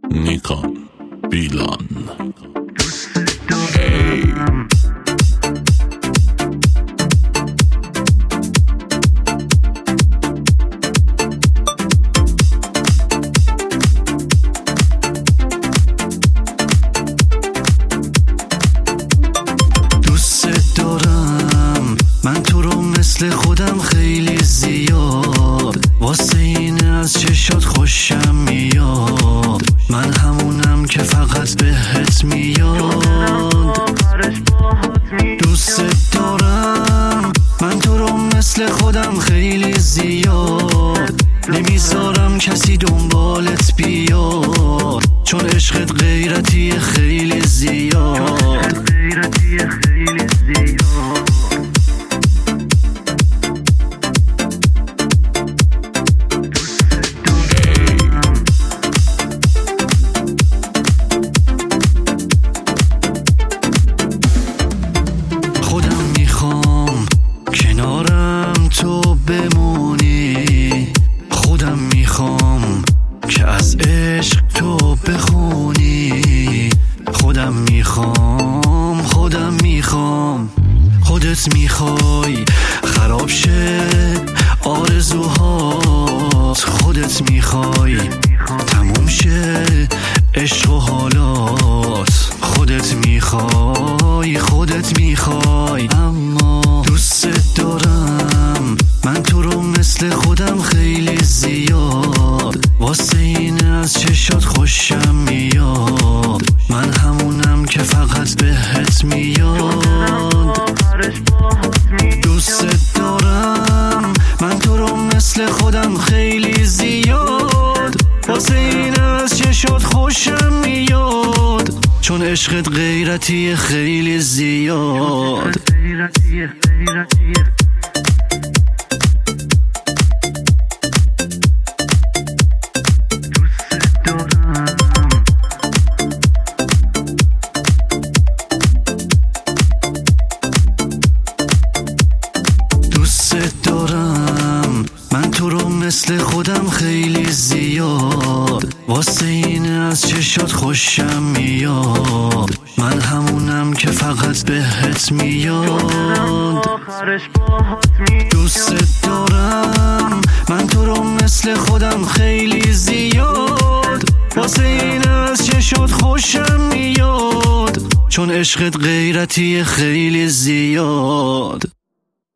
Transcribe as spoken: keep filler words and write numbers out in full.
نیکان بیلان. من تو رو مثل خودم خیلی زیاد، واسه این از چشات خوشم میاد. من همونم که فقط بهت میاد. دوست دارم من تو رو مثل خودم خیلی زیاد، نمیذارم کسی دنبالت بیاد، چون عشقت غیرتی خیلی زیاد. کنارم تو بمونی، خودم میخوام که از عشق تو بخونی. خودم میخوام خودم میخوام خودت میخوای خراب شه آرزوهات، خودت میخوای تموم شه عشق و حالات، خودت میخوای خودت میخوای. اما دوست دارم من تو رو مثل خودم خیلی زیاد، واسه این از چشات خوشم میاد. من همونم که فقط بهت میاد. دوست دارم من تو رو مثل خودم خیلی زیاد، واسه این از چشات خوشم میاد، چون عشقت غیرتی خیلی زیاد. دوست دارم من تو رو مثل خودم خیلی زیاد، واسه این از چشات خوشم میاد. من همونم که فقط بهت میاد. دوست دارم من تو رو مثل خودم خیلی زیاد، واسه این از چشات خوشم میاد، چون عشقت غیرتی خیلی زیاد.